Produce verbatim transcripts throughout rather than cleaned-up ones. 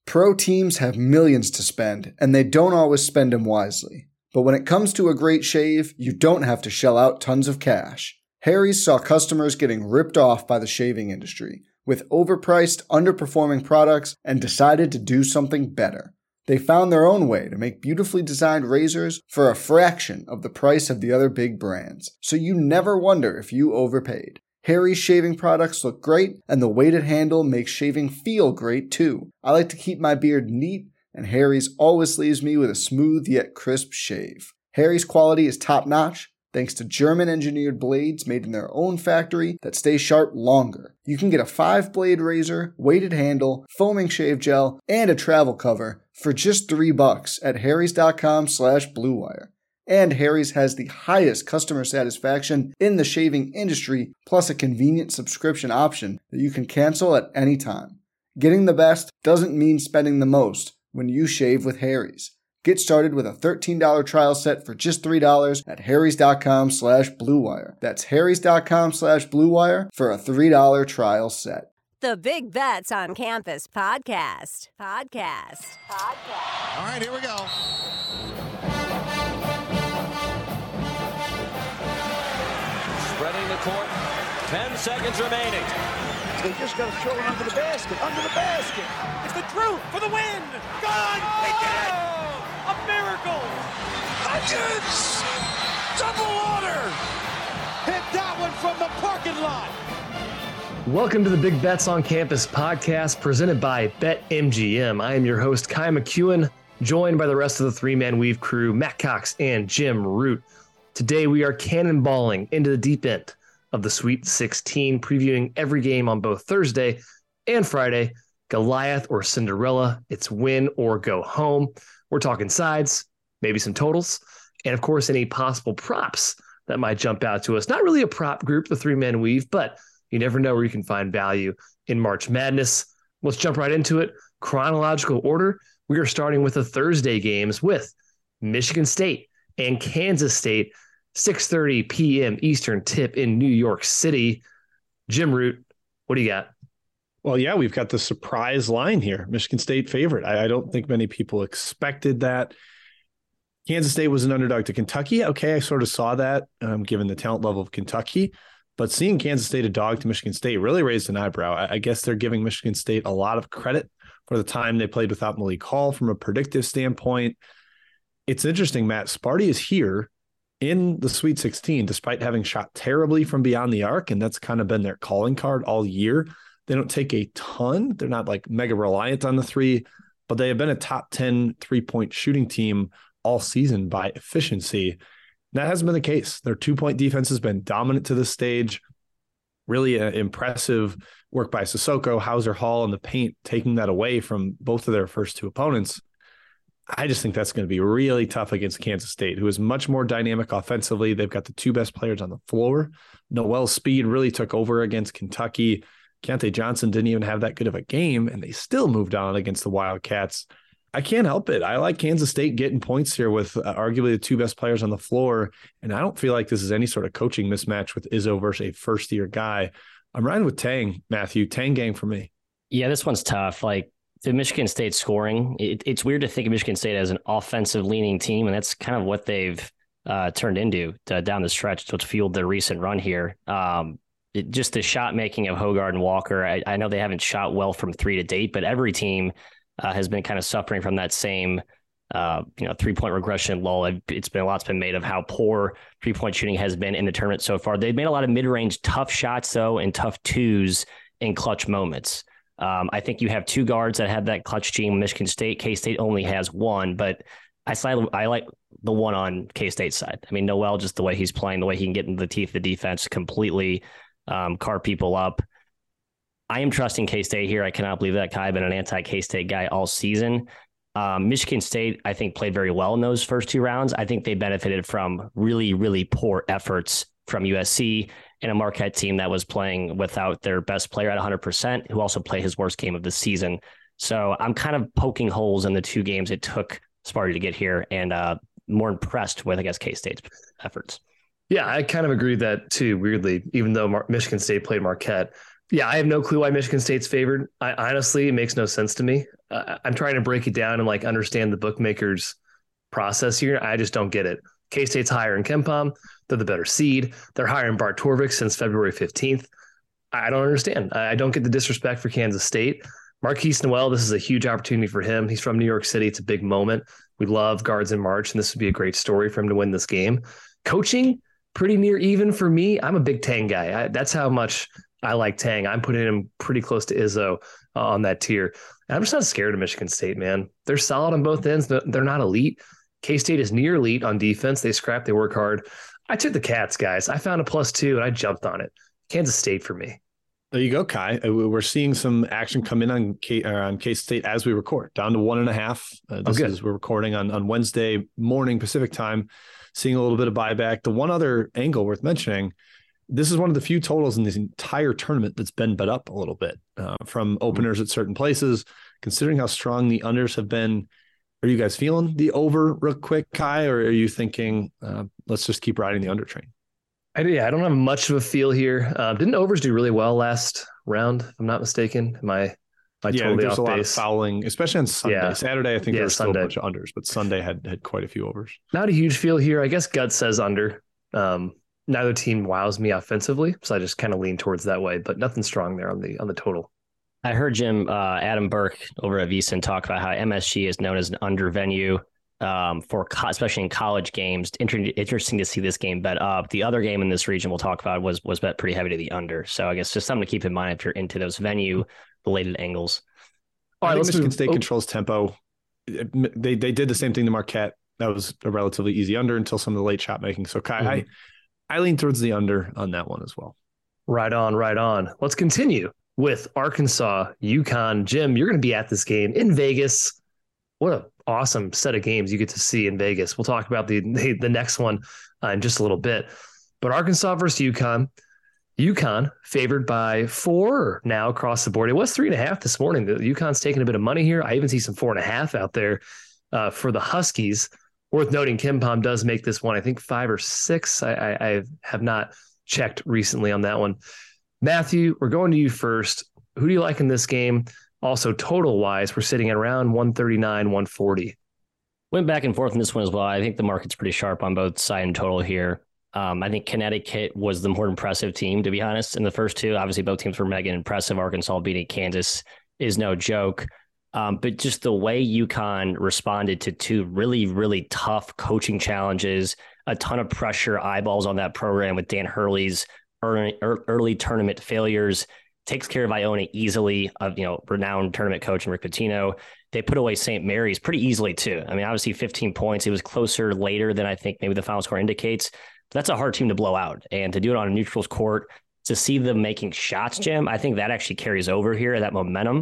Pro teams have millions to spend, and they don't always spend them wisely. But when it comes to a great shave, you don't have to shell out tons of cash. Harry's saw customers getting ripped off by the shaving industry with overpriced, underperforming products and decided to do something better. They found their own way to make beautifully designed razors for a fraction of the price of the other big brands, so you never wonder if you overpaid. Harry's shaving products look great, and the weighted handle makes shaving feel great too. I like to keep my beard neat, and Harry's always leaves me with a smooth yet crisp shave. Harry's quality is top-notch, thanks to German-engineered blades made in their own factory that stay sharp longer. You can get a five-blade razor, weighted handle, foaming shave gel, and a travel cover for just three bucks at harrys.com slash bluewire. And Harry's has the highest customer satisfaction in the shaving industry, plus a convenient subscription option that you can cancel at any time. Getting the best doesn't mean spending the most when you shave with Harry's. Get started with a thirteen dollars trial set for just three dollars at harrys.com slash bluewire. That's harrys.com slash bluewire for a three dollars trial set. The Big Bets on Campus podcast. Podcast. Podcast. All right, here we go. Spreading the court. Ten seconds remaining. They just got to throw it under the basket. Under the basket. It's the Drew for the win. Gone. Oh! They did it. A miracle. Hutchins. Double order. Hit that one from the parking lot. Welcome to the Big Bets on Campus podcast presented by BetMGM. I am your host, Kai McEwen, joined by the rest of the three-man weave crew, Matt Cox and Jim Root. Today we are cannonballing into the deep end of the Sweet sixteen, previewing every game on both Thursday and Friday. Goliath or Cinderella, it's win or go home. We're talking sides, maybe some totals, and of course any possible props that might jump out to us. Not really a prop group, the three-man weave, but you never know where you can find value in March Madness. Let's jump right into it. Chronological order, we are starting with the Thursday games with Michigan State and Kansas State, six thirty p.m. Eastern tip in New York City. Jim Root, what do you got? Well, yeah, we've got the surprise line here. Michigan State favorite. I, I don't think many people expected that. Kansas State was an underdog to Kentucky. Okay, I sort of saw that um, given the talent level of Kentucky. But seeing Kansas State a dog to Michigan State really raised an eyebrow. I, I guess they're giving Michigan State a lot of credit for the time they played without Malik Hall from a predictive standpoint. It's interesting, Matt. Sparty is here in the Sweet sixteen, despite having shot terribly from beyond the arc, and that's kind of been their calling card all year. They don't take a ton. They're not like mega reliant on the three, but they have been a top ten three-point shooting team all season by efficiency. That hasn't been the case. Their two-point defense has been dominant to this stage. Really uh, impressive work by Sissoko, Hauser, Hall in the paint, taking that away from both of their first two opponents. I just think that's going to be really tough against Kansas State, who is much more dynamic offensively. They've got the two best players on the floor. Noel's speed really took over against Kentucky. Keontae Johnson didn't even have that good of a game, and they still moved on against the Wildcats. I can't help it. I like Kansas State getting points here with uh, arguably the two best players on the floor, and I don't feel like this is any sort of coaching mismatch with Izzo versus a first-year guy. I'm riding with Tang, Matthew. Tang gang for me. Yeah, this one's tough. Like, the Michigan State scoring, it, it's weird to think of Michigan State as an offensive-leaning team, and that's kind of what they've uh, turned into to, down the stretch. It's what's fueled their recent run here. Um, it, just the shot-making of Hoggard and Walker, I, I know they haven't shot well from three to date, but every team uh, has been kind of suffering from that same uh, you know, three-point regression lull. It's been a lot's been made of how poor three-point shooting has been in the tournament so far. They've made a lot of mid-range tough shots, though, and tough twos in clutch moments. Um, I think you have two guards that have that clutch gene. Michigan State, K-State only has one, but I, I like the one on K-State's side. I mean, Noel, just the way he's playing, the way he can get into the teeth of the defense, completely um, carve people up. I am trusting K-State here. I cannot believe that Kai been an anti-K-State guy all season. Um, Michigan State, I think, played very well in those first two rounds. I think they benefited from really, really poor efforts from U S C and a Marquette team that was playing without their best player at one hundred percent, who also played his worst game of the season. So I'm kind of poking holes in the two games it took Sparty to get here, and uh, more impressed with, I guess, K-State's efforts. Yeah, I kind of agree with that too, weirdly, even though Mar- Michigan State played Marquette. Yeah, I have no clue why Michigan State's favored. I honestly, it makes no sense to me. uh, I'm trying to break it down and like understand the bookmakers process here. I just don't get it. K-State's higher in KenPom. They're the better seed. They're higher in Bart Torvik since February fifteenth. I don't understand. I don't get the disrespect for Kansas State. Marquise Noel, this is a huge opportunity for him. He's from New York City. It's a big moment. We love guards in March, and this would be a great story for him to win this game. Coaching, pretty near even for me. I'm a big Tang guy. I, that's how much I like Tang. I'm putting him pretty close to Izzo uh, on that tier. And I'm just not scared of Michigan State, man. They're solid on both ends. They're not elite. K-State is near elite on defense. They scrap, they work hard. I took the Cats, guys. I found a plus two, and I jumped on it. Kansas State for me. There you go, Kai. We're seeing some action come in on K or on K-State as we record, down to one and a half. Uh, this is we're recording on, on Wednesday morning Pacific time, seeing a little bit of buyback. The one other angle worth mentioning, this is one of the few totals in this entire tournament that's been bet up a little bit uh, from openers at certain places. Considering how strong the unders have been, are you guys feeling the over real quick, Kai, or are you thinking uh, let's just keep riding the under train? I, yeah, I don't have much of a feel here. Uh, didn't overs do really well last round, if I'm not mistaken? Am I, am I yeah, totally there's off a lot base? of fouling, especially on Sunday. Yeah. Saturday, I think Yeah, there was still Sunday. a bunch of unders, but Sunday had had quite a few overs. Not a huge feel here. I guess gut says under. Um, neither team wows me offensively, so I just kind of lean towards that way, but nothing strong there on the on the total. I heard Jim uh, Adam Burke over at VSiN talk about how M S G is known as an under venue. Um, for co- especially in college games. Inter- interesting to see this game bet up. The other game in this region we'll talk about was was bet pretty heavy to the under. So I guess just something to keep in mind if you're into those venue related angles. All right, let's Michigan move. State oh. controls tempo. They they did the same thing to Marquette. That was a relatively easy under until some of the late shot making. So Kai, mm-hmm. I I lean towards the under on that one as well. Right on, right on. Let's continue with Arkansas, UConn. Jim, you're going to be at this game in Vegas. What a awesome set of games you get to see in Vegas. We'll talk about the the, the next one uh, in just a little bit. But Arkansas versus UConn. UConn favored by four now across the board. It was three and a half this morning. The UConn's taking a bit of money here. I even see some four and a half out there uh, for the Huskies. Worth noting, KenPom does make this one, I think five or six. I, I, I have not checked recently on that one. Matthew, we're going to you first. Who do you like in this game? Also, total-wise, we're sitting at around one thirty-nine, one forty. Went back and forth in this one as well. I think the market's pretty sharp on both side and total here. Um, I think Connecticut was the more impressive team, to be honest, in the first two. Obviously, both teams were mega impressive. Arkansas beating Kansas is no joke. Um, but just the way UConn responded to two really, really tough coaching challenges, a ton of pressure, eyeballs on that program with Dan Hurley's early, early tournament failures, takes care of Iona easily, of you know renowned tournament coach and Rick Pitino. They put away Saint Mary's pretty easily too. I mean, obviously fifteen points. It was closer later than I think maybe the final score indicates. But that's a hard team to blow out, and to do it on a neutral's court, to see them making shots, Jim, I think that actually carries over here, that momentum.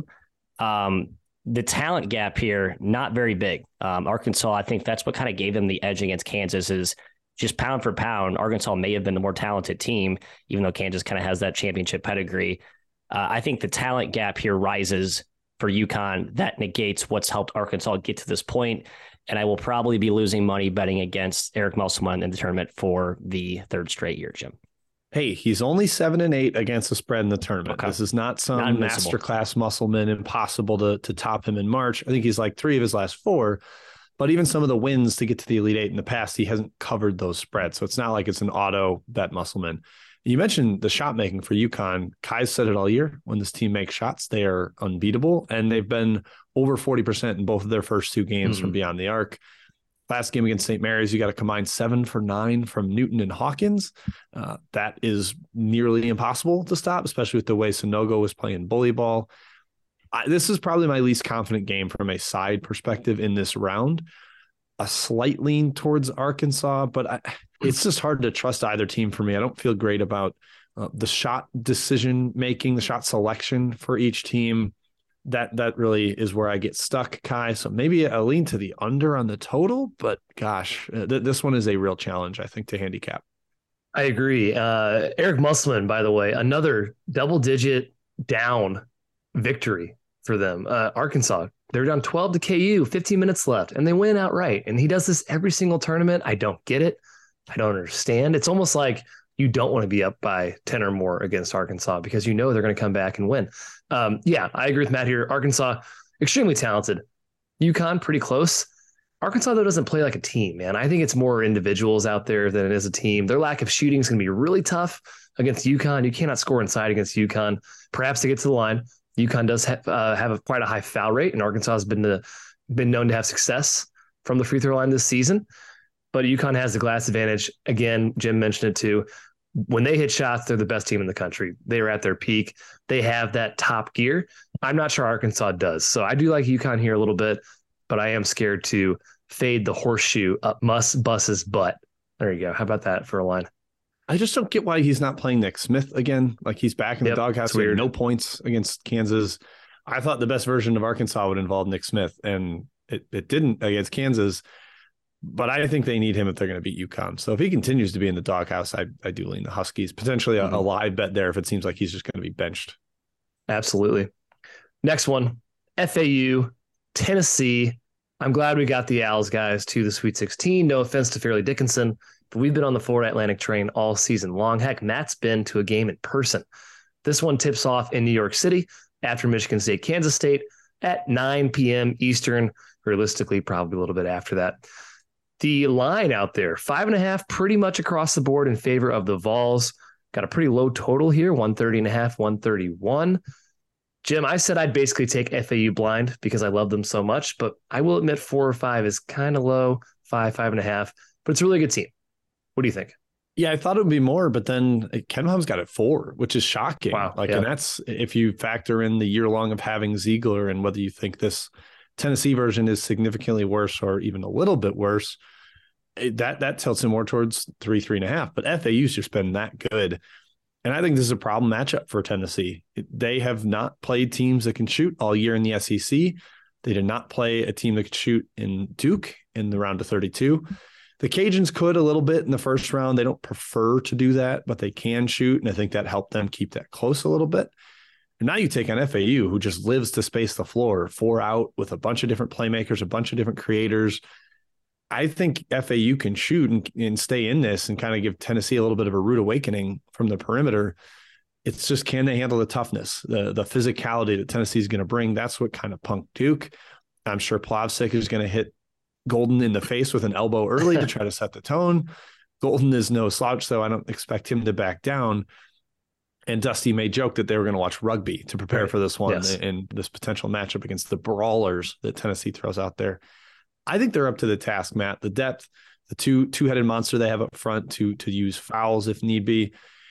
Um, the talent gap here, not very big. Um, Arkansas, I think that's what kind of gave them the edge against Kansas is just pound for pound. Arkansas may have been the more talented team, even though Kansas kind of has that championship pedigree. Uh, I think the talent gap here rises for UConn. That negates what's helped Arkansas get to this point. And I will probably be losing money betting against Eric Musselman in the tournament for the third straight year, Jim. Hey, he's only seven and eight against the spread in the tournament. Okay. This is not some not masterclass Musselman, impossible to, to top him in March. I think he's like three of his last four. But even some of the wins to get to the Elite Eight in the past, he hasn't covered those spreads. So it's not like it's an auto bet Musselman. You mentioned the shot making for UConn. Kai's said it all year. When this team makes shots, they are unbeatable. And they've been over forty percent in both of their first two games mm-hmm. from beyond the arc. Last game against Saint Mary's, you got a combined seven for nine from Newton and Hawkins. Uh, that is nearly impossible to stop, especially with the way Sonogo was playing bully ball. I, this is probably my least confident game from a side perspective in this round. A slight lean towards Arkansas, but I, it's just hard to trust either team for me. I don't feel great about uh, the shot decision making, the shot selection for each team. That that really is where I get stuck, Kai. So maybe a lean to the under on the total, but gosh, th- this one is a real challenge, I think, to handicap. I agree. Uh, Eric Musselman, by the way, another double-digit down victory for them. Uh, Arkansas, they're down twelve to K U, fifteen minutes left, and they win outright. And he does this every single tournament. I don't get it. I don't understand. It's almost like you don't want to be up by ten or more against Arkansas because you know they're going to come back and win. Um, yeah, I agree with Matt here. Arkansas extremely talented. UConn, pretty close. Arkansas, though, doesn't play like a team, man. I think it's more individuals out there than it is a team. Their lack of shooting is going to be really tough against UConn. You cannot score inside against UConn. Perhaps to get to the line. UConn does have, uh, have a, quite a high foul rate, and Arkansas has been, to, been known to have success from the free throw line this season. But UConn has the glass advantage. Again, Jim mentioned it too. When they hit shots, they're the best team in the country. They are at their peak. They have that top gear. I'm not sure Arkansas does. So I do like UConn here a little bit, but I am scared to fade the horseshoe up Muss Bus's butt. There you go. How about that for a line? I just don't get why he's not playing Nick Smith again. Like he's back in Yep, the doghouse. He had no points against Kansas. I thought the best version of Arkansas would involve Nick Smith, and it, it didn't against Kansas. But I think they need him if they're going to beat UConn. So if he continues to be in the doghouse, I, I do lean the Huskies. Potentially a, mm-hmm. a live bet there if it seems like he's just going to be benched. Absolutely. Next one, F A U, Tennessee. I'm glad we got the Owls guys to the Sweet sixteen. No offense to Fairleigh Dickinson, but we've been on the Florida Atlantic train all season long. Heck, Matt's been to a game in person. This one tips off in New York City after Michigan State, Kansas State at nine p.m. Eastern, realistically probably a little bit after that. The line out there, five and a half, pretty much across the board in favor of the Vols. Got a pretty low total here, one thirty and a half, one thirty-one. Jim, I said I'd basically take F A U blind because I love them so much, but I will admit four or five is kind of low, five, five and a half, but it's a really good team. What do you think? Yeah, I thought it would be more, but then KenPom's got it four, which is shocking. Wow. Like, yeah. And that's if you factor in the year long of having Ziegler and whether you think this Tennessee version is significantly worse or even a little bit worse, that that tilts him more towards three, three and a half. But F A U's just been that good. And I think this is a problem matchup for Tennessee. They have not played teams that can shoot all year in the S E C. They did not play a team that could shoot in Duke in the round of thirty-two. The Cajuns could a little bit in the first round. They don't prefer to do that, but they can shoot. And I think that helped them keep that close a little bit. And now you take on F A U, who just lives to space the floor, four out with a bunch of different playmakers, a bunch of different creators. I think F A U can shoot and, and stay in this and kind of give Tennessee a little bit of a rude awakening from the perimeter. It's just, can they handle the toughness, the, the physicality that Tennessee is going to bring? That's what kind of punked Duke. I'm sure Plavsic is going to hit Golden in the face with an elbow early to try to set the tone. Golden is no slouch, so I don't expect him to back down. And Dusty may joke that they were going to watch rugby to prepare right. for this one yes. and this potential matchup against the brawlers that Tennessee throws out there. I think they're up to the task, Matt. The depth, the two two-headed monster they have up front to to use fouls if need be.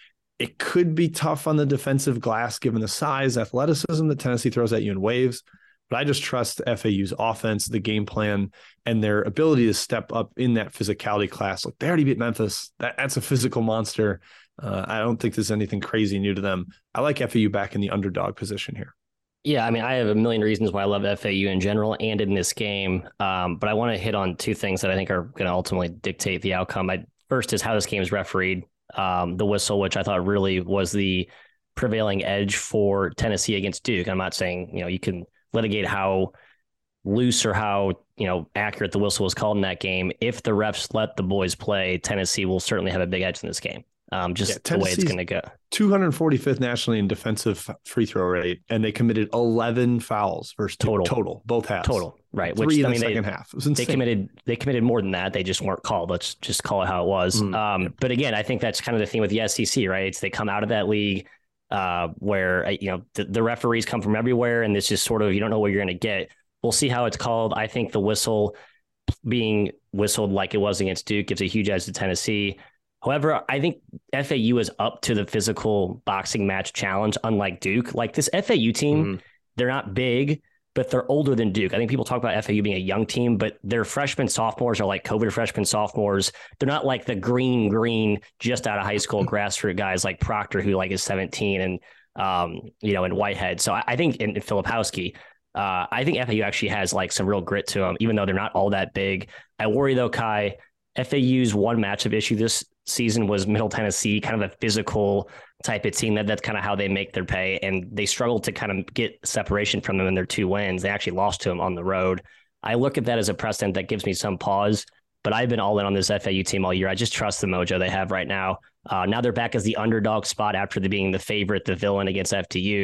It could be tough on the defensive glass given the size, athleticism that Tennessee throws at you in waves. But I just trust F A U's offense, the game plan, and their ability to step up in that physicality class. Look, they already beat Memphis. That, that's a physical monster. Uh, I don't think there's anything crazy new to them. I like F A U back in the underdog position here. Yeah, I mean, I have a million reasons why I love F A U in general and in this game. Um, but I want to hit on two things that I think are going to ultimately dictate the outcome. I, first is how this game is refereed. Um, the whistle, which I thought really was the prevailing edge for Tennessee against Duke. I'm not saying, you know, you can litigate how loose or how, you know, accurate the whistle was called in that game. If the refs let the boys play, Tennessee will certainly have a big edge in this game. Um, just yeah, the way it's going to go. two hundred forty-fifth nationally in defensive free throw rate, and they committed eleven fouls versus total, total, both halves. Total, right? Three Which in I mean, the they, second half. It was insane. They committed, they committed more than that. They just weren't called. Let's just call it how it was. Mm, um, yeah. But again, I think that's kind of the theme with the S E C, right? It's they come out of that league uh, where you know the, the referees come from everywhere, and it's just sort of you don't know what you're going to get. We'll see how it's called. I think the whistle being whistled like it was against Duke gives a huge edge to Tennessee. However, I think F A U is up to the physical boxing match challenge, unlike Duke. Like this F A U team, mm-hmm. they're not big, but they're older than Duke. I think people talk about F A U being a young team, but their freshmen, sophomores are like COVID freshmen, sophomores. They're not like the green, green, just out of high school grassroots guys like Proctor, who like is seventeen and, um, you know, and Whitehead. So I, I think in, in Filipowski, uh, I think F A U actually has like some real grit to them, even though they're not all that big. I worry though, Kai, F A U's one matchup issue this season was Middle Tennessee, kind of a physical type of team. That that's kind of how they make their pay, and they struggled to kind of get separation from them in their two wins. They actually lost to them on the road. I look at that as a precedent that gives me some pause, but I've been all in on this F A U team all year. I just trust the mojo they have right now. Uh, now they're back as the underdog spot after the being the favorite, the villain against F T U.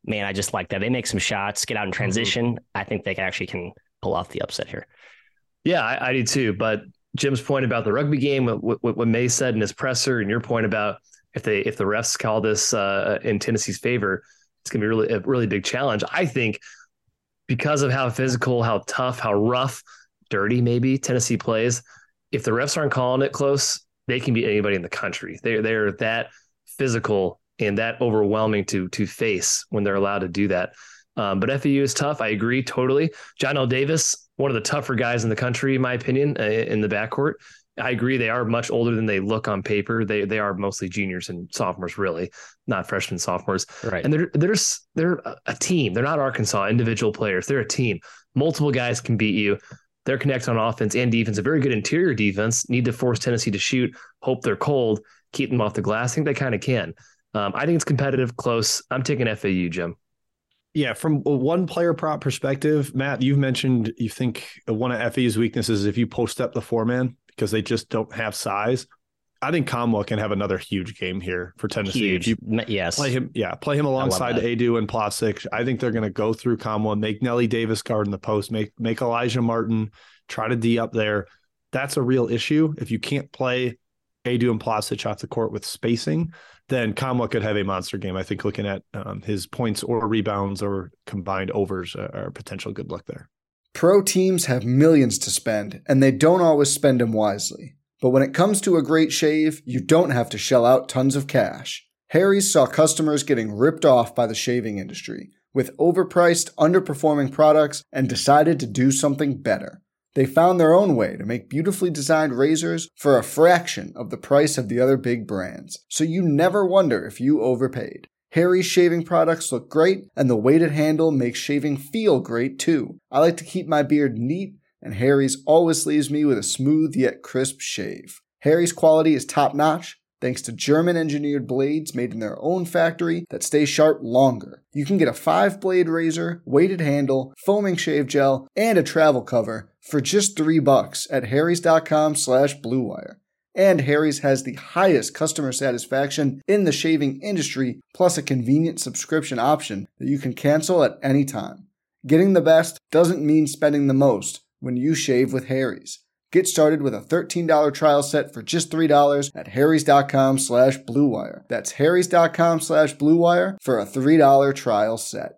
man, I just like that. They make some shots, get out in transition. Mm-hmm. I think they actually can pull off the upset here. Yeah, I, I do too. But Jim's point about the rugby game, what, what, what May said in his presser, and your point about if they if the refs call this uh, in Tennessee's favor, it's going to be really a really big challenge. I think because of how physical, how tough, how rough, dirty maybe Tennessee plays, if the refs aren't calling it close, they can beat anybody in the country. They're, they're that physical and that overwhelming to to face when they're allowed to do that. Um, but F A U is tough. I agree totally. John L. Davis, one of the tougher guys in the country, in my opinion, uh, in the backcourt. I agree. They are much older than they look on paper. They they are mostly juniors and sophomores, really, not freshmen, sophomores. Right. And they're they're they're a team. They're not Arkansas individual players. They're a team. Multiple guys can beat you. They're connected on offense and defense. A very good interior defense. Need to force Tennessee to shoot. Hope they're cold. Keep them off the glass. I think they kind of can. Um, I think it's competitive, close. I'm taking F A U, Jim. Yeah, from a one player prop perspective, Matt, you've mentioned you think one of F A U's weaknesses is if you post up the four man because they just don't have size. I think Kamwa can have another huge game here for Tennessee. Huge. If you yes. Play him, yeah, play him alongside Adu and Plosic. I think they're going to go through Kamwa, make Nelly Davis guard in the post, make make Elijah Martin try to D up there. That's a real issue. If you can't play Adu and Plosic off the court with spacing, then Kamwa could have a monster game. I think looking at um, his points or rebounds or combined overs are, are a potential good look there. Pro teams have millions to spend, and they don't always spend them wisely. But when it comes to a great shave, you don't have to shell out tons of cash. Harry's saw customers getting ripped off by the shaving industry with overpriced, underperforming products and decided to do something better. They found their own way to make beautifully designed razors for a fraction of the price of the other big brands, so you never wonder if you overpaid. Harry's shaving products look great, and the weighted handle makes shaving feel great too. I like to keep my beard neat, and Harry's always leaves me with a smooth yet crisp shave. Harry's quality is top-notch, thanks to German-engineered blades made in their own factory that stay sharp longer. You can get a five-blade razor, weighted handle, foaming shave gel, and a travel cover for just three bucks at harrys.com slash bluewire. And Harry's has the highest customer satisfaction in the shaving industry, plus a convenient subscription option that you can cancel at any time. Getting the best doesn't mean spending the most when you shave with Harry's. Get started with a thirteen dollars trial set for just three dollars at harrys.com slash bluewire. That's harrys.com slash bluewire for a three dollars trial set.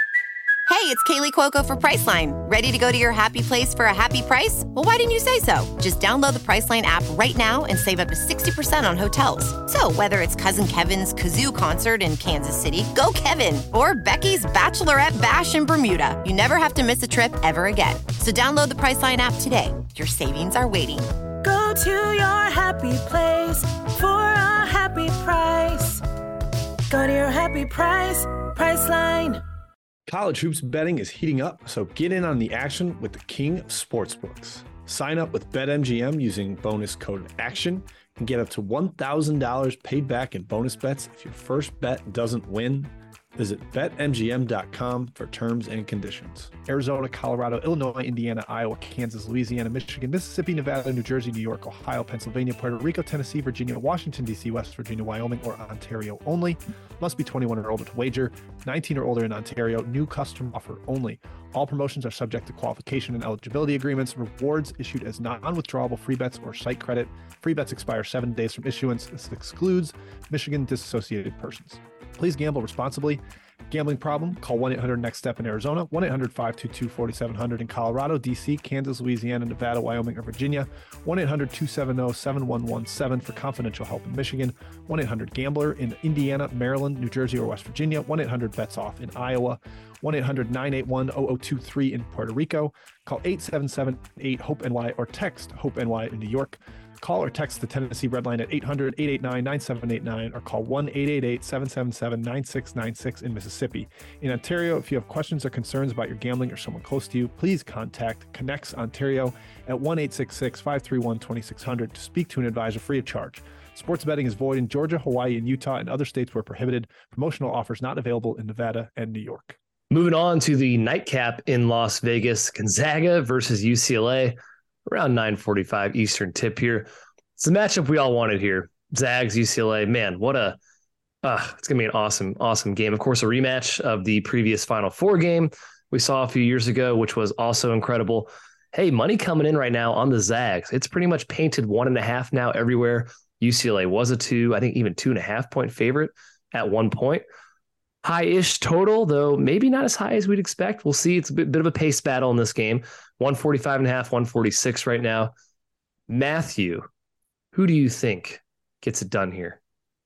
Hey, it's Kaylee Cuoco for Priceline. Ready to go to your happy place for a happy price? Well, why didn't you say so? Just download the Priceline app right now and save up to sixty percent on hotels. So whether it's Cousin Kevin's Kazoo Concert in Kansas City, go Kevin, or Becky's Bachelorette Bash in Bermuda, you never have to miss a trip ever again. So download the Priceline app today. Your savings are waiting. Go to your happy place for a happy price. Go to your happy price, Priceline. College hoops betting is heating up, so get in on the action with the king of sportsbooks. Sign up with BetMGM using bonus code ACTION and get up to one thousand dollars paid back in bonus bets if your first bet doesn't win. Visit bet M G M dot com for terms and conditions. Arizona, Colorado, Illinois, Indiana, Iowa, Kansas, Louisiana, Michigan, Mississippi, Nevada, New Jersey, New York, Ohio, Pennsylvania, Puerto Rico, Tennessee, Virginia, Washington, D C, West Virginia, Wyoming, or Ontario only. Must be twenty-one or older to wager. nineteen or older in Ontario. New customer offer only. All promotions are subject to qualification and eligibility agreements. Rewards issued as non-withdrawable free bets or site credit. Free bets expire seven days from issuance. This excludes Michigan disassociated persons. Please gamble responsibly. Gambling problem? Call one eight hundred next step in Arizona, one eight hundred five two two four seven zero zero in Colorado, D C, Kansas, Louisiana, Nevada, Wyoming, or Virginia, one eight hundred two seven zero seven one one seven for confidential help in Michigan, one eight hundred gambler in Indiana, Maryland, New Jersey, or West Virginia, one eight hundred bets off in Iowa, one eight hundred nine eight one zero zero two three in Puerto Rico. Call eight seven seven eight HOPE N Y or text HOPE N Y in New York. Call or text the Tennessee Red Line at eight hundred eight eight nine nine seven eight nine or call one eight eight eight seven seven seven nine six nine six in Mississippi. In Ontario, if you have questions or concerns about your gambling or someone close to you, please contact Connects Ontario at one eight six six five three one two six zero zero to speak to an advisor free of charge. Sports betting is void in Georgia, Hawaii, and Utah, and other states where prohibited. Promotional offers not available in Nevada and New York. Moving on to the nightcap in Las Vegas, Gonzaga versus U C L A, around nine forty-five Eastern tip here. It's the matchup we all wanted here. Zags, U C L A, man, what a Uh, it's going to be an awesome, awesome game. Of course, a rematch of the previous Final Four game we saw a few years ago, which was also incredible. Hey, money coming in right now on the Zags. It's pretty much painted one and a half now everywhere. U C L A was a two, I think even two and a half point favorite at one point. High-ish total, though maybe not as high as we'd expect. We'll see. It's a bit, bit of a pace battle in this game. one forty-five and a half, one forty-six right now. Matthew, who do you think gets it done here?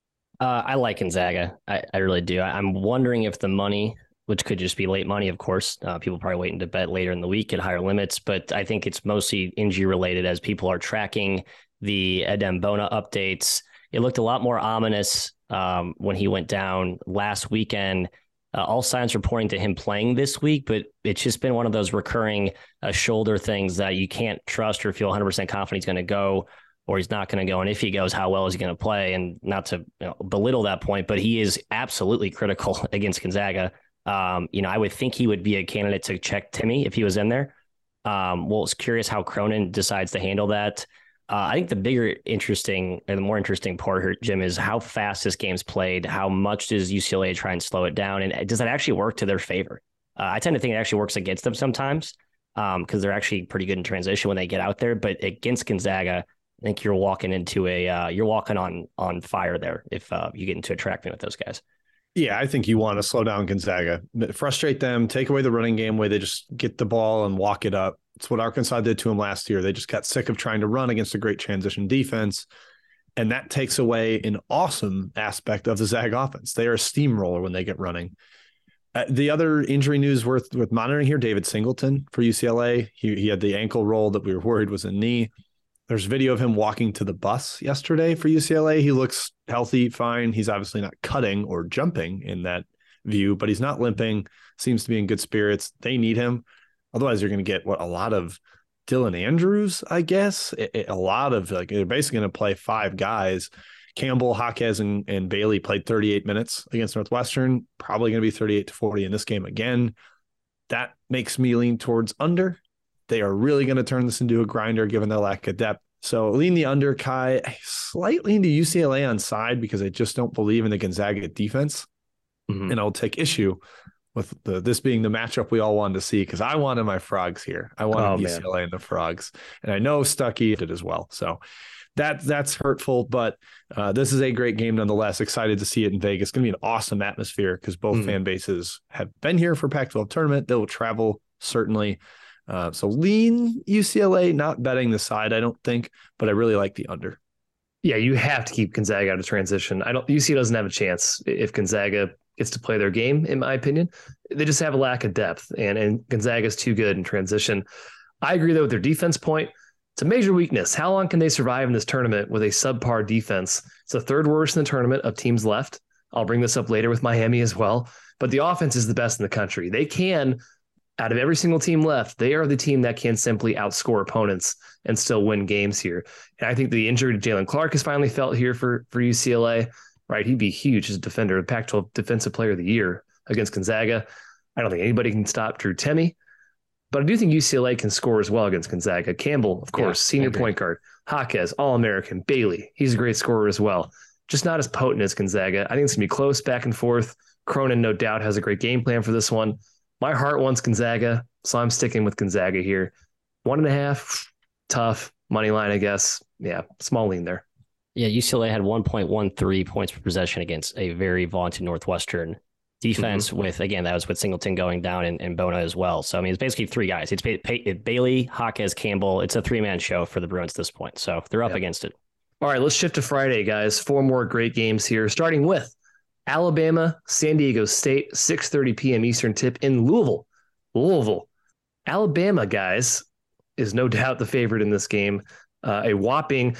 Uh, I like Gonzaga. I, I really do. I, I'm wondering if the money, which could just be late money, of course, uh, people probably waiting to bet later in the week at higher limits, but I think it's mostly injury related as people are tracking the Adem Bona updates. It looked a lot more ominous um, when he went down last weekend. Uh, all signs are pointing to him playing this week, but it's just been one of those recurring uh, shoulder things that you can't trust or feel one hundred percent confident he's going to go or he's not going to go. And if he goes, how well is he going to play? And not to you know, belittle that point, but he is absolutely critical against Gonzaga. Um, you know, I would think he would be a candidate to check Timmy if he was in there. Um, well, it's curious how Cronin decides to handle that. Uh, I think the bigger interesting or the more interesting part here, Jim, is how fast this game's played. How much does U C L A try and slow it down? And does that actually work to their favor? Uh, I tend to think it actually works against them sometimes because um, they're actually pretty good in transition when they get out there. But against Gonzaga, I think you're walking into a uh, you're walking on on fire there if uh, you get into a track meet with those guys. Yeah, I think you want to slow down Gonzaga, frustrate them, take away the running game where they just get the ball and walk it up. It's what Arkansas did to them last year. They just got sick of trying to run against a great transition defense. And that takes away an awesome aspect of the Zag offense. They are a steamroller when they get running. Uh, the other injury news worth with monitoring here, David Singleton for U C L A. He, he had the ankle roll that we were worried was a knee. There's video of him walking to the bus yesterday for U C L A. He looks healthy, fine. He's obviously not cutting or jumping in that view, but he's not limping, seems to be in good spirits. They need him. Otherwise, you're going to get what a lot of Dylan Andrews, I guess. It, it, a lot of like they're basically going to play five guys. Campbell, Jaquez, and, and Bailey played thirty-eight minutes against Northwestern. Probably going to be thirty-eight to forty in this game again. That makes me lean towards under. They are really going to turn this into a grinder given their lack of depth. So lean the under, Kai. I slightly into U C L A on side because I just don't believe in the Gonzaga defense. Mm-hmm. And I'll take issue with the, this being the matchup we all wanted to see because I wanted my Frogs here. I wanted oh, U C L A man. and the Frogs. And I know Stuckey did as well. So that that's hurtful, but uh, this is a great game nonetheless. Excited to see it in Vegas. It's going to be an awesome atmosphere because both mm. fan bases have been here for Pac twelve tournament. They will travel, certainly. Uh, so lean U C L A, not betting the side, I don't think, but I really like the under. Yeah, you have to keep Gonzaga out of transition. I don't. U C doesn't have a chance if Gonzaga gets to play their game, in my opinion. They just have a lack of depth, and, and Gonzaga's too good in transition. I agree, though, with their defense point. It's a major weakness. How long can they survive in this tournament with a subpar defense? It's the third worst in the tournament of teams left. I'll bring this up later with Miami as well. But the offense is the best in the country. They can, out of every single team left, they are the team that can simply outscore opponents and still win games here. And I think the injury to Jalen Clark is finally felt here for, for U C L A. Right, he'd be huge as a defender, Pac twelve Defensive Player of the Year against Gonzaga. I don't think anybody can stop Drew Timme, but I do think U C L A can score as well against Gonzaga. Campbell, of course, yeah, senior point guard. Jaquez, All-American. Bailey, he's a great scorer as well. Just not as potent as Gonzaga. I think it's going to be close, back and forth. Cronin, no doubt, has a great game plan for this one. My heart wants Gonzaga, so I'm sticking with Gonzaga here. One and a half, tough. Money line, I guess. Yeah, small lean there. Yeah, U C L A had one point one three points per possession against a very vaunted Northwestern defense mm-hmm. with, again, that was with Singleton going down and, and Bona as well. So, I mean, it's basically three guys. It's Bailey, Jaquez, Campbell. It's a three-man show for the Bruins at this point. So they're up yep. against it. All right, let's shift to Friday, guys. Four more great games here, starting with Alabama, San Diego State, six thirty p.m. Eastern tip in Louisville. Louisville. Alabama, guys, is no doubt the favorite in this game. Uh, a whopping,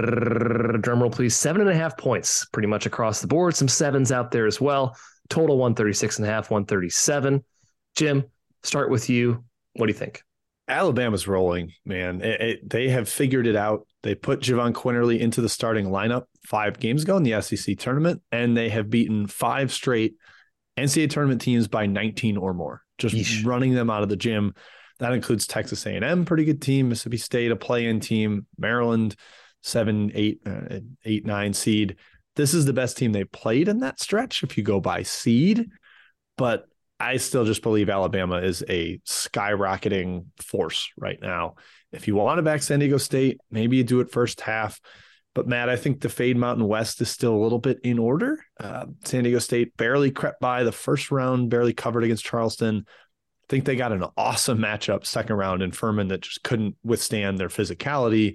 drumroll please, seven and a half points pretty much across the board. Some sevens out there as well. Total one thirty-six and a half, one thirty-seven. Jim, start with you. What do you think? Alabama's rolling, man. It, it, they have figured it out. They put Javon Quinterly into the starting lineup five games ago in the S E C tournament, and they have beaten five straight N C double A tournament teams by nineteen or more, just Yeesh. running them out of the gym. That includes Texas A and M, pretty good team, Mississippi State, a play-in team, Maryland, seven, eight, uh, eight, nine seed. This is the best team they played in that stretch if you go by seed, but I still just believe Alabama is a skyrocketing force right now. If you want to back San Diego State, maybe you do it first half. But, Matt, I think the Fade Mountain West is still a little bit in order. Uh, San Diego State barely crept by the first round, barely covered against Charleston. I think they got an awesome matchup second round in Furman that just couldn't withstand their physicality.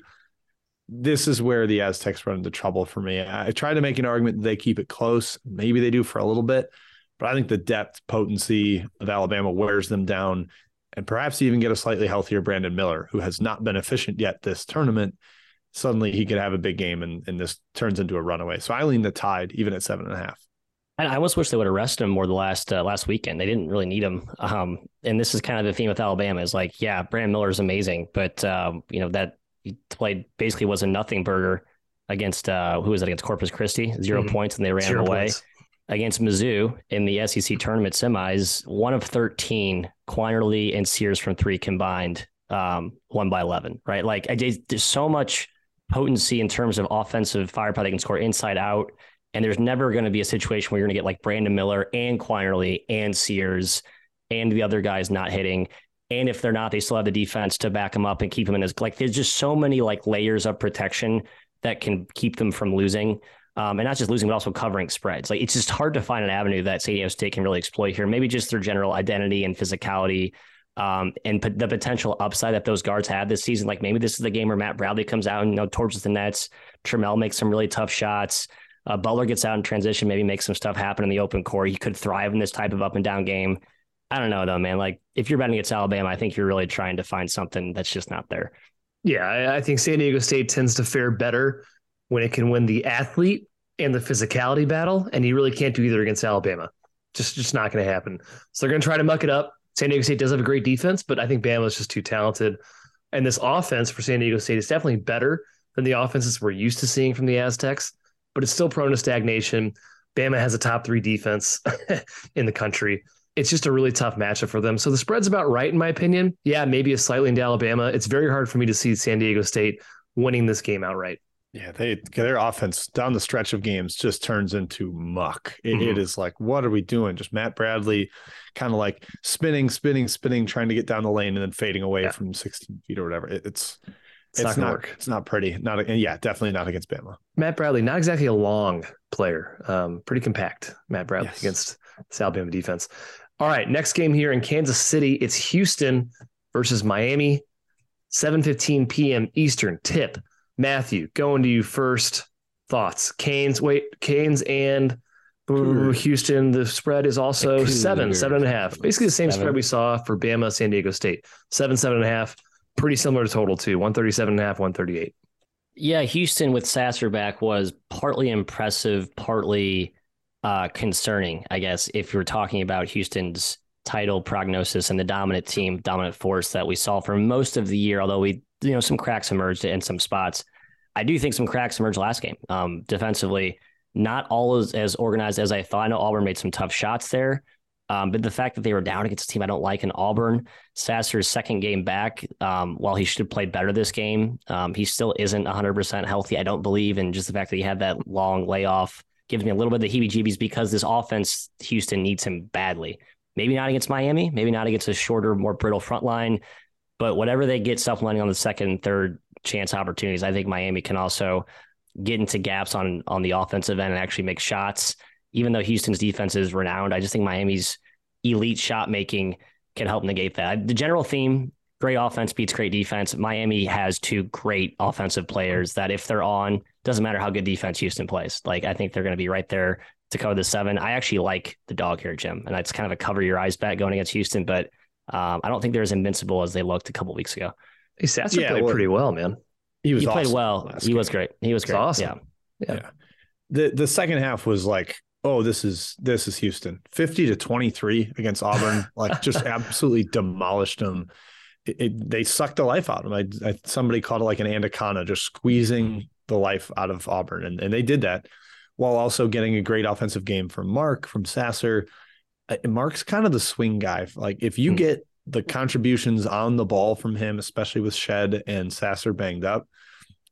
This is where the Aztecs run into trouble for me. I try to make an argument that they keep it close. Maybe they do for a little bit, but I think the depth potency of Alabama wears them down, and perhaps even get a slightly healthier Brandon Miller, who has not been efficient yet this tournament. Suddenly he could have a big game, and, and this turns into a runaway. So I lean the Tide, even at seven and a half. And I almost wish they would arrest him more the last uh, last weekend. They didn't really need him. Um, and this is kind of the theme with Alabama is like, yeah, Brandon Miller is amazing, but um, you know, that he played basically was a nothing burger against uh, who was it against Corpus Christi, zero mm-hmm. points, and they ran Zero him away. Points. Against Mizzou in the S E C tournament semis, one of thirteen, Quinerly and Sears from three combined, um, one by eleven, right? Like I did, there's so much potency in terms of offensive firepower. They can score inside out, and there's never going to be a situation where you're going to get like Brandon Miller and Quinerly and Sears and the other guys not hitting. And if they're not, they still have the defense to back them up and keep them in his, like, there's just so many like layers of protection that can keep them from losing. Um, and not just losing, but also covering spreads. Like, it's just hard to find an avenue that San Diego State can really exploit here. Maybe just their general identity and physicality, um, and p- the potential upside that those guards had this season. Like, maybe this is the game where Matt Bradley comes out and, you know, torches the nets. Trammell makes some really tough shots. Uh, Butler gets out in transition, maybe makes some stuff happen in the open court. He could thrive in this type of up and down game. I don't know though, man. Like, if you're betting against Alabama, I think you're really trying to find something that's just not there. Yeah, I, I think San Diego State tends to fare better when it can win the athlete and the physicality battle, and you really can't do either against Alabama. Just, just not going to happen. So they're going to try to muck it up. San Diego State does have a great defense, but I think Bama is just too talented. And this offense for San Diego State is definitely better than the offenses we're used to seeing from the Aztecs, but it's still prone to stagnation. Bama has a top three defense in the country. It's just a really tough matchup for them. So the spread's about right, in my opinion. Yeah, maybe a slightly into Alabama. It's very hard for me to see San Diego State winning this game outright. Yeah, they their offense down the stretch of games just turns into muck. It, mm-hmm. it is like, what are we doing? Just Matt Bradley kind of like spinning, spinning, spinning, trying to get down the lane and then fading away yeah. from sixteen feet or whatever. It, it's it's, it's not, not work. It's not pretty. Not and yeah, definitely not against Bama. Matt Bradley, not exactly a long player. Um, pretty compact. Matt Bradley yes. against this Alabama defense. All right, next game here in Kansas City. It's Houston versus Miami. seven fifteen p.m. Eastern tip. Matthew, going to you first. Thoughts? Canes, wait, Canes and ooh, Houston. The spread is also seven, seven and a half. Basically the same seven. Spread we saw for Bama, San Diego State. Seven, seven and a half. Pretty similar to total too. one thirty-seven and a half, one thirty-eight. Yeah, Houston with Sasser back was partly impressive, partly uh, concerning, I guess, if you're talking about Houston's title prognosis and the dominant team, dominant force that we saw for most of the year, although we, you know, some cracks emerged in some spots. I do think some cracks emerged last game. Um, defensively, not all as, as organized as I thought. I know Auburn made some tough shots there, um, but the fact that they were down against a team I don't like in Auburn, Sasser's second game back, um, while he should have played better this game, um, he still isn't one hundred percent healthy, I don't believe, and just the fact that he had that long layoff gives me a little bit of the heebie-jeebies because this offense, Houston needs him badly. Maybe not against Miami, maybe not against a shorter, more brittle front line, but whatever they get supplementing on the second and third chance opportunities, I think Miami can also get into gaps on, on the offensive end and actually make shots. Even though Houston's defense is renowned, I just think Miami's elite shot making can help negate that. The general theme, great offense beats great defense. Miami has two great offensive players that if they're on, doesn't matter how good defense Houston plays. Like, I think they're going to be right there to cover the seven. I actually like the dog here, Jim, and it's kind of a cover your eyes bet going against Houston, but um, I don't think they're as invincible as they looked a couple weeks ago. Hey, Sasser yeah, played well, pretty well, man. He was he awesome played well. He game. was great. He was great. Awesome. Yeah. yeah. Yeah. The the second half was like, oh, this is this is Houston. fifty to twenty-three against Auburn. Like, just absolutely demolished them. It, it, they sucked the life out of them. I, I, somebody called it like an anaconda, just squeezing the life out of Auburn. And, and they did that while also getting a great offensive game from Mark, from Sasser. Uh, Mark's kind of the swing guy. Like, if you hmm. get the contributions on the ball from him, especially with Shed and Sasser banged up,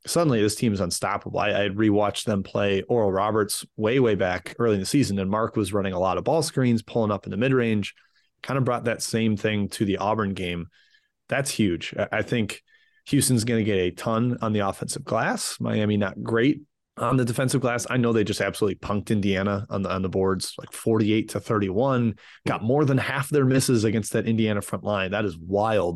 suddenly this team is unstoppable. I, I had rewatched them play Oral Roberts way, way back early in the season, and Mark was running a lot of ball screens, pulling up in the mid-range, kind of brought that same thing to the Auburn game. That's huge. I, I think Houston's going to get a ton on the offensive glass. Miami not great on the defensive glass. I know they just absolutely punked Indiana on the on the boards, like forty-eight to thirty-one, got more than half their misses against that Indiana front line. That is wild.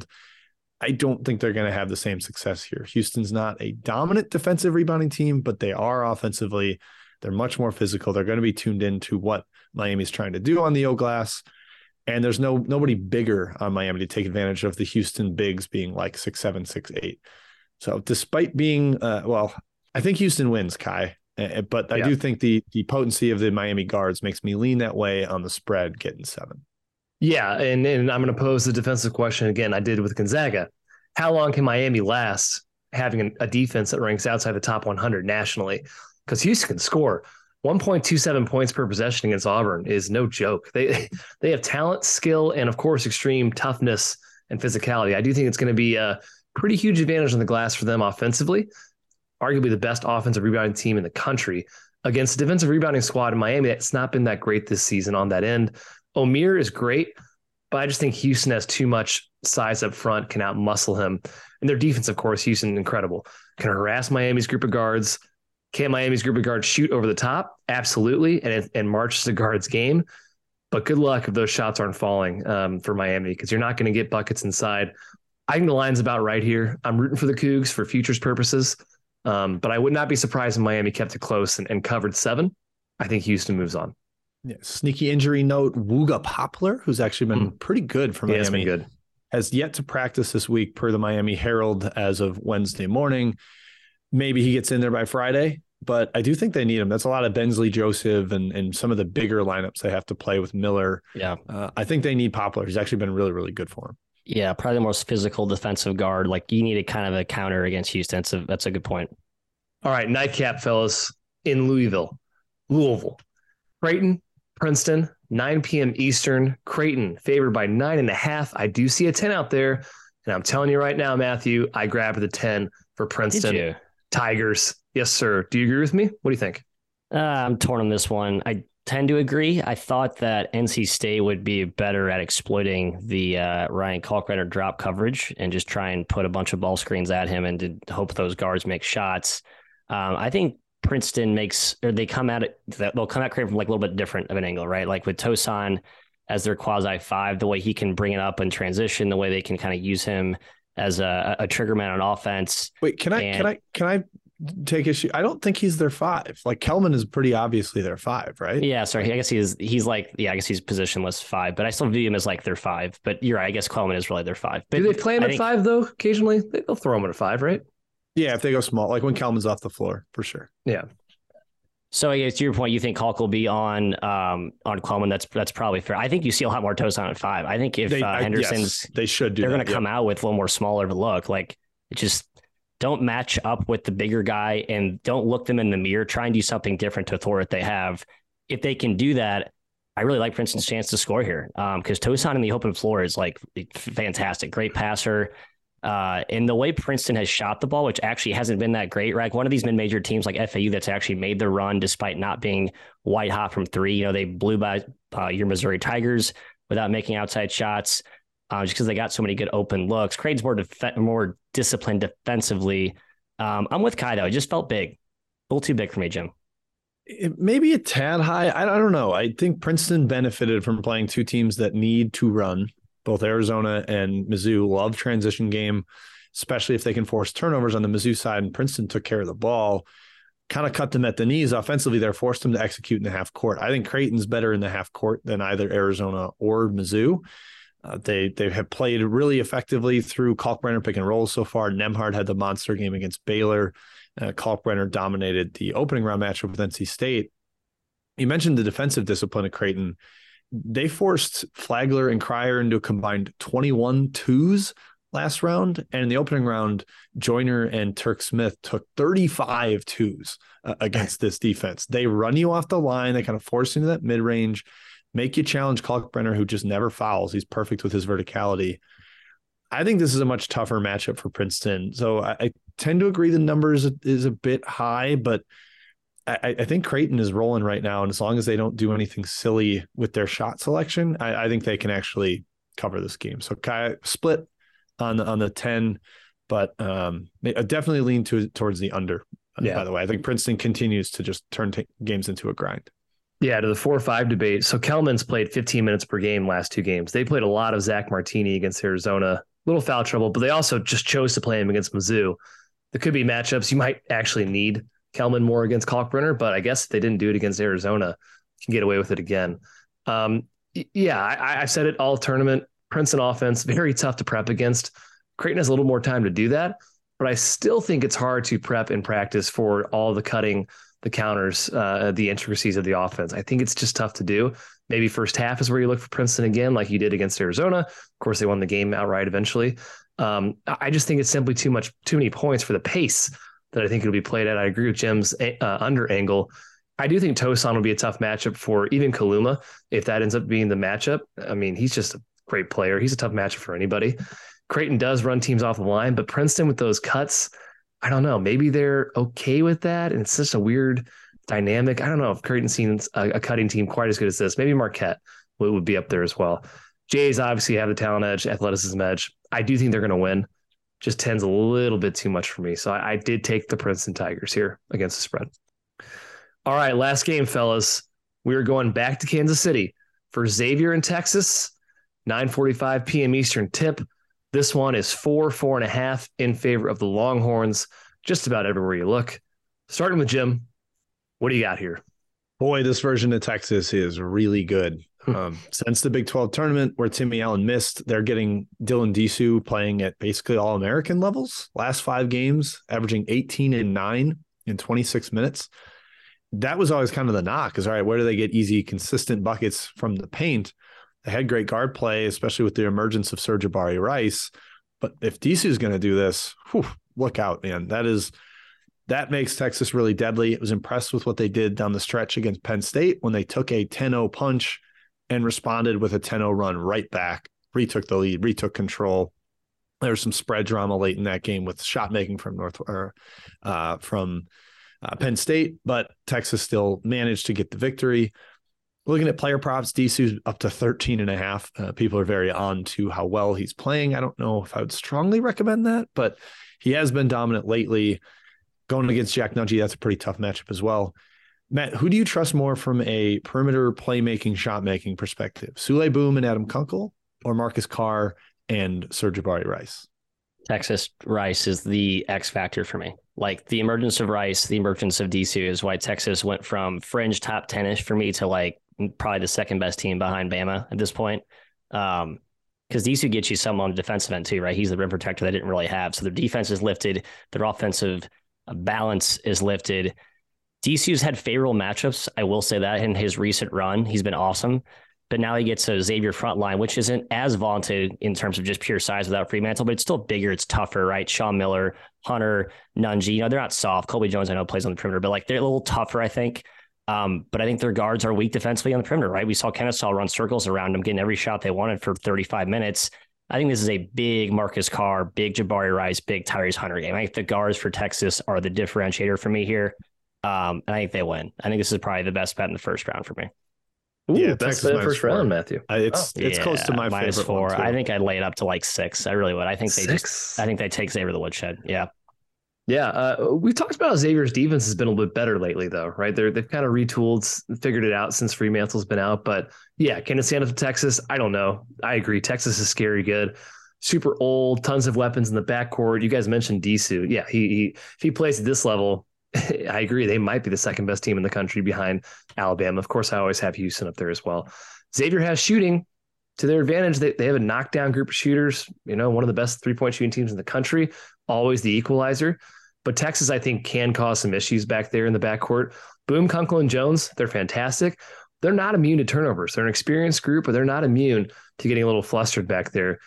I don't think they're going to have the same success here. Houston's not a dominant defensive rebounding team, but they are offensively. They're much more physical. They're going to be tuned into what Miami's trying to do on the O glass. And there's no nobody bigger on Miami to take advantage of the Houston bigs being like six seven, six eight. So despite being, uh, well, I think Houston wins, Kai. Uh, but I yeah. do think the the potency of the Miami guards makes me lean that way on the spread, getting seven. Yeah, and, and I'm going to pose the defensive question again I did with Gonzaga. How long can Miami last having a defense that ranks outside the top one hundred nationally? Because Houston can score. one point two seven points per possession against Auburn is no joke. They they have talent, skill, and, of course, extreme toughness and physicality. I do think it's going to be a pretty huge advantage on the glass for them offensively, arguably the best offensive rebounding team in the country against a defensive rebounding squad in Miami that's not been that great this season on that end. Omier is great, but I just think Houston has too much size up front, can outmuscle him. And their defense, of course, Houston, incredible. Can harass Miami's group of guards. Can Miami's group of guards shoot over the top? Absolutely, and, and march the guards' game. But good luck if those shots aren't falling um, for Miami, because you're not going to get buckets inside. I think the line's about right here. I'm rooting for the Cougs for futures purposes, um, but I would not be surprised if Miami kept it close and, and covered seven. I think Houston moves on. Yeah, sneaky injury note, Wooga Poplar, who's actually been mm. pretty good for Miami, has been good. has yet to practice this week per the Miami Herald as of Wednesday morning. Maybe he gets in there by Friday, but I do think they need him. That's a lot of Bensley Joseph and, and some of the bigger lineups they have to play with Miller. Yeah. Uh, I think they need Poplar. He's actually been really, really good for him. Yeah, probably the most physical defensive guard. Like, you need a kind of a counter against Houston. That's a, that's a good point. All right, nightcap, fellas, in Louisville, Louisville, Creighton, Princeton, nine p.m. Eastern. Creighton favored by nine and a half. I do see a ten out there, and I'm telling you right now, Matthew, I grabbed the ten for Princeton. Did you? Tigers. Yes, sir. Do you agree with me? What do you think? Uh, I'm torn on this one. I tend to agree. I thought that N C State would be better at exploiting the uh, Ryan Kalkbrenner drop coverage and just try and put a bunch of ball screens at him and to hope those guards make shots. Um, I think Princeton makes, or they come at it, they'll come at Creighton from like a little bit different of an angle, right? Like with Tosan as their quasi five, the way he can bring it up in transition, the way they can kind of use him as a, a trigger man on offense. Wait, can I, and, can I, can I take issue? I don't think he's their five. Like Kelman is pretty obviously their five, right? Yeah. Sorry. I guess he's, he's like, yeah, I guess he's positionless five, but I still view him as like their five, but you're right. I guess Kelman is really their five. But do they play him I at think, five though? Occasionally they'll throw him at a five, right? Yeah. If they go small, like when Kelman's off the floor, for sure. Yeah. So I guess to your point, you think Kalk will be on um, on Coleman. That's that's probably fair. I think you see a lot more Tosan at five. I think if they, uh, Henderson's, yes, they should do. They're going to yeah. come out with a little more smaller of a look. Like, it just don't match up with the bigger guy and don't look them in the mirror. Try and do something different to thwart what they have. If they can do that, I really like Princeton's chance to score here because um, Tosan in the open floor is like fantastic, great passer. Uh, and the way Princeton has shot the ball, which actually hasn't been that great, right? One of these mid-major teams like F A U that's actually made the run despite not being white hot from three. You know, they blew by uh, your Missouri Tigers without making outside shots uh, just because they got so many good open looks. Creighton's more def- more disciplined defensively. Um, I'm with Kai, though. It just felt big. A little too big for me, Jim. It maybe a tad high. I, I don't know. I think Princeton benefited from playing two teams that need to run. Both Arizona and Mizzou love transition game, especially if they can force turnovers on the Mizzou side, and Princeton took care of the ball, kind of cut them at the knees. Offensively, they're forced them to execute in the half court. I think Creighton's better in the half court than either Arizona or Mizzou. Uh, they they have played really effectively through Kalkbrenner pick and roll so far. Nembhard had the monster game against Baylor. Uh, Kalkbrenner dominated the opening round matchup with N C State. You mentioned the defensive discipline of Creighton. They forced Flagler and Cryer into a combined twenty-one twos last round. And in the opening round, Joyner and Turk Smith took thirty-five twos uh, against this defense. They run you off the line. They kind of force you into that mid-range, make you challenge Kalkbrenner, who just never fouls. He's perfect with his verticality. I think this is a much tougher matchup for Princeton. So I, I tend to agree the numbers is a bit high, but I, I think Creighton is rolling right now. And as long as they don't do anything silly with their shot selection, I, I think they can actually cover this game. So Kai split on the, on the ten, but um, I definitely lean to towards the under. Yeah. By the way, I think Princeton continues to just turn t- games into a grind. Yeah, to the four or five debate. So Kelman's played fifteen minutes per game last two games. They played a lot of Zach Martini against Arizona. Little foul trouble, but they also just chose to play him against Mizzou. There could be matchups you might actually need Kelman more against Kalkbrenner, but I guess if they didn't do it against Arizona, you can get away with it again. Um, yeah, I, I've said it all tournament. Princeton offense, very tough to prep against. Creighton has a little more time to do that, but I still think it's hard to prep in practice for all the cutting, the counters, uh, the intricacies of the offense. I think it's just tough to do. Maybe first half is where you look for Princeton again, like you did against Arizona. Of course, they won the game outright eventually. Um, I just think it's simply too much, too many points for the pace that I think it'll be played at. I agree with Jim's uh, under angle. I do think Tosan will be a tough matchup for even Kaluma if that ends up being the matchup. I mean, he's just a great player. He's a tough matchup for anybody. Creighton does run teams off the line, but Princeton with those cuts, I don't know. Maybe they're okay with that. And it's such a weird dynamic. I don't know if Creighton's seen a, a cutting team quite as good as this. Maybe Marquette would, would be up there as well. Jays obviously have the talent edge, athleticism edge. I do think they're going to win. Just ten's a little bit too much for me. So I, I did take the Princeton Tigers here against the spread. All right, last game, fellas. We are going back to Kansas City for Xavier in Texas, nine forty-five p.m. Eastern tip. This one is four, four and a half in favor of the Longhorns, just about everywhere you look. Starting with Jim, what do you got here? Boy, this version of Texas is really good. Um, since the Big twelve tournament where Timmy Allen missed, they're getting Dylan Disu playing at basically All-American levels. Last five games, averaging eighteen and nine in twenty-six minutes. That was always kind of the knock is, all right, where do they get easy, consistent buckets from the paint? They had great guard play, especially with the emergence of Sir'Jabari Rice. But if Disu is going to do this, whew, look out, man. That is that makes Texas really deadly. It was impressed with what they did down the stretch against Penn State when they took a ten oh punch and responded with a ten oh run right back, retook the lead, retook control. There was some spread drama late in that game with shot making from North or uh, from uh, Penn State, but Texas still managed to get the victory. Looking at player props, Disu's up to thirteen and a half. Uh, people are very on to how well he's playing. I don't know if I would strongly recommend that, but he has been dominant lately. Going against Jack Nungy, that's a pretty tough matchup as well. Matt, who do you trust more from a perimeter playmaking, shot-making perspective? Sule Boom and Adam Kunkel or Marcus Carr and Sir'Jabari Rice? Texas Rice is the X factor for me. Like the emergence of Rice, the emergence of Disu is why Texas went from fringe top ten-ish for me to like probably the second best team behind Bama at this point. Um, because Disu gets you some on the defensive end too, right? He's the rim protector they didn't really have. So their defense is lifted. Their offensive balance is lifted. Disu's had favorable matchups. I will say that in his recent run, he's been awesome. But now he gets a Xavier front line, which isn't as vaunted in terms of just pure size without Fremantle, but it's still bigger. It's tougher, right? Sean Miller, Hunter, Nungy, you know, they're not soft. Colby Jones, I know, plays on the perimeter, but like they're a little tougher, I think. Um, but I think their guards are weak defensively on the perimeter, right? We saw Kennesaw run circles around them, getting every shot they wanted for thirty-five minutes. I think this is a big Marcus Carr, big Jabari Rice, big Tyrese Hunter game. I think the guards for Texas are the differentiator for me here. Um, and I think they win. I think this is probably the best bet in the first round for me. Ooh, yeah, best Texas bet in the first four. round, Matthew. Uh, it's oh. it's yeah, close to my minus favorite four. one too. I think I'd lay it up to like six. I really would. I think they Six? just. I think they take Xavier to the woodshed. Yeah. Yeah, uh, we've talked about how Xavier's defense has been a little bit better lately, though, right? They're, they've kind of retooled, figured it out since Fremantle's been out. But yeah, can it stand up to Texas? I don't know. I agree. Texas is scary good. Super old, tons of weapons in the backcourt. You guys mentioned Disu. Yeah, he, he if he plays at this level, I agree. They might be the second best team in the country behind Alabama. Of course, I always have Houston up there as well. Xavier has shooting to their advantage. They, they have a knockdown group of shooters, you know, one of the best three-point shooting teams in the country, always the equalizer. But Texas, I think, can cause some issues back there in the backcourt. Boom, Kunkel, and Jones, they're fantastic. They're not immune to turnovers. They're an experienced group, but they're not immune to getting a little flustered back there.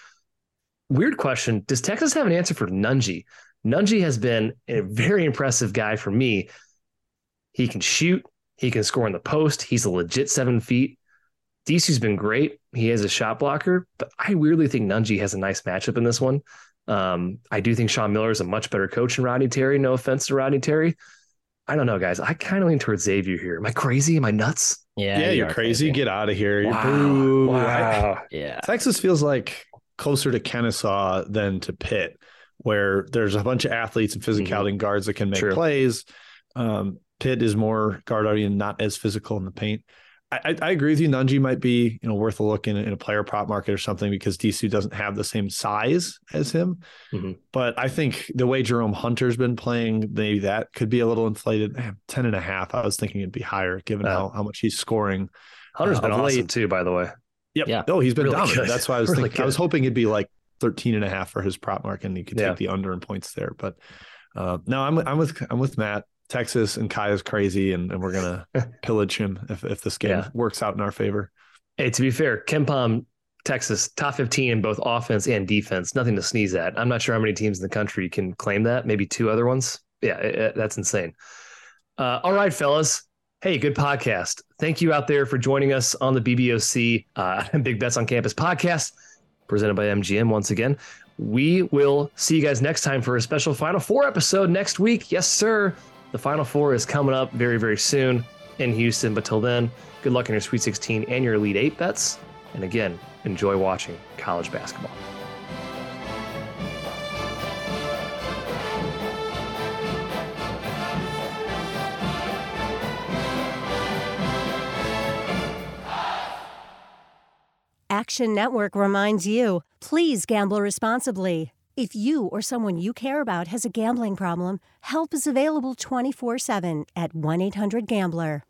Weird question. Does Texas have an answer for Nungy? Nungy has been a very impressive guy for me. He can shoot. He can score in the post. He's a legit seven feet. D C's been great. He has a shot blocker, but I weirdly think Nunji has a nice matchup in this one. Um, I do think Sean Miller is a much better coach than Rodney Terry. No offense to Rodney Terry. I don't know, guys. I kind of lean towards Xavier here. Am I crazy? Am I nuts? Yeah, yeah, you you're crazy. crazy. Get out of here. Wow. Boo. Wow. I- Yeah. Texas feels like closer to Kennesaw than to Pitt, where there's a bunch of athletes and physicality Mm-hmm. and guards that can make True. plays. Um, Pitt is more guard and not as physical in the paint. I, I, I agree with you. Nunji might be, you know, worth a look in, in a player prop market or something because D C doesn't have the same size as him. Mm-hmm. But I think the way Jerome Hunter's been playing, maybe that could be a little inflated. Man, ten and a half. I was thinking it'd be higher given Uh, how, how much he's scoring. Hunter's uh, been of awesome late. too, by the way. Yep. Yeah. Oh, he's been Really dominant. good. That's why I was Really thinking, I was good. hoping it'd be like thirteen and a half for his prop mark and you could Yeah. take the under in points there. But uh, no, I'm, I'm with, I'm with Matt. Texas and Kai is crazy and, and we're going to pillage him if, if this game Yeah. works out in our favor. Hey, to be fair, KenPom, Texas, top fifteen in both offense and defense. Nothing to sneeze at. I'm not sure how many teams in the country can claim that. Maybe two other ones. Yeah, it, it, that's insane. Uh, all right, fellas. Hey, good podcast. Thank you out there for joining us on the B B O C uh, Big Bets on Campus podcast, presented by M G M once again. We will see you guys next time for a special Final Four episode next week. Yes, sir. The Final Four is coming up very, very soon in Houston. But till then, good luck in your Sweet sixteen and your Elite Eight bets. And again, enjoy watching college basketball. Action Network reminds you, please gamble responsibly. If you or someone you care about has a gambling problem, help is available twenty-four seven at one eight hundred gambler.